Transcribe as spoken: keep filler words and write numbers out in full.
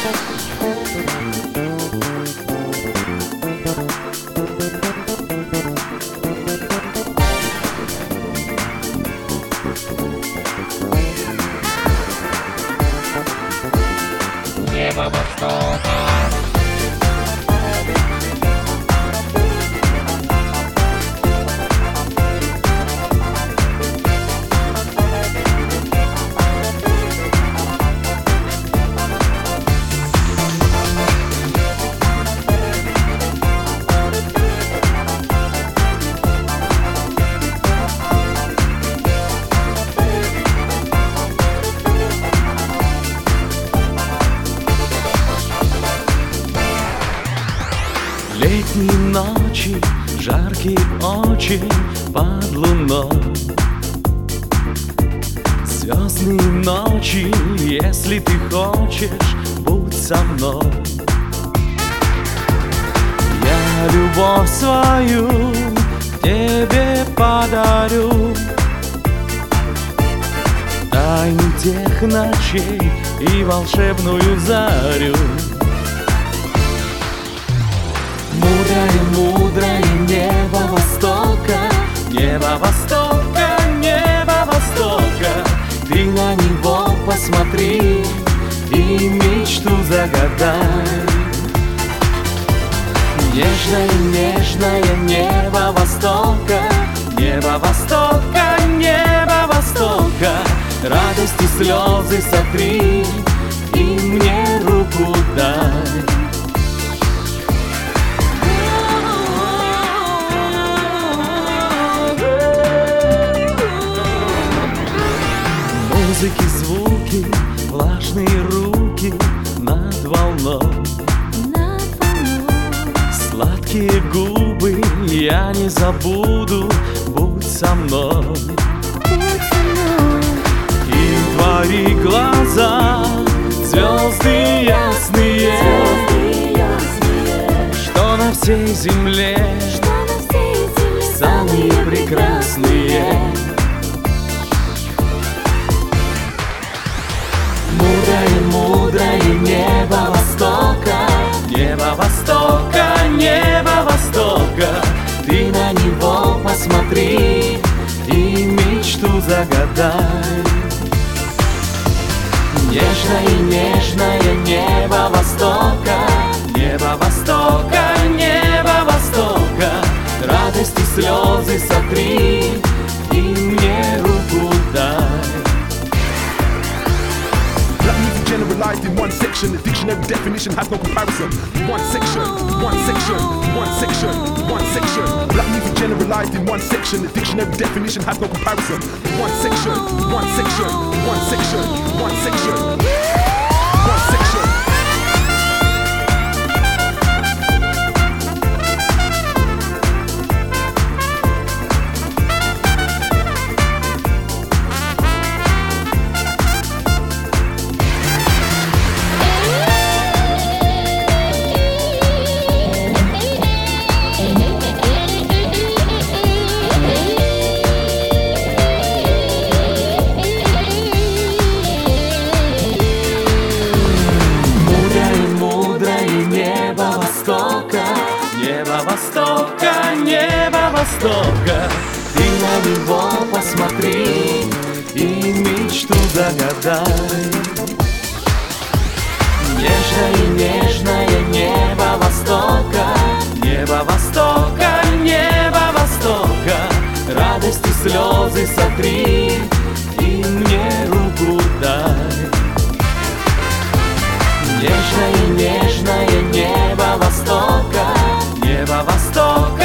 Небо Востока. Летние ночи, жаркие очень под луной. Звездные ночи, если ты хочешь, будь со мной. Я любовь свою тебе подарю, тайну тех ночей и волшебную зарю. Мудрое, мудрое небо Востока, небо Востока, небо Востока. Ты на него посмотри и мечту загадай. Нежное, нежное небо Востока, небо Востока, небо Востока. Радость и слезы сотри и мне руку дай. Музыки, звуки, влажные руки над волной. Над волной. Сладкие губы я не забуду, будь со мной. Будь со мной. И твои глаза, звезды ясные, Звезды ясные, что на всей земле, что на всей земле самые прекрасные. Мудрое, мудрое небо Востока, небо Востока, небо Востока. Ты на него посмотри и мечту загадай. Нежное, нежное небо Востока, небо Востока, небо Востока. Радость и слезы сотри и мне руку дай. Black music generalized in one section. The dictionary definition has no comparison. One section, one section, one section, one section. Black music generalized in one section. The dictionary definition has no comparison. One section, one section, one section, one section, one section. Небо Востока, небо Востока. Ты на него посмотри и мечту загадай. Нежное, нежное небо Востока, небо Востока, небо Востока. Радость и слезы сотри и мне руку дай. Нежное, нежное небо Востока, небо Востока.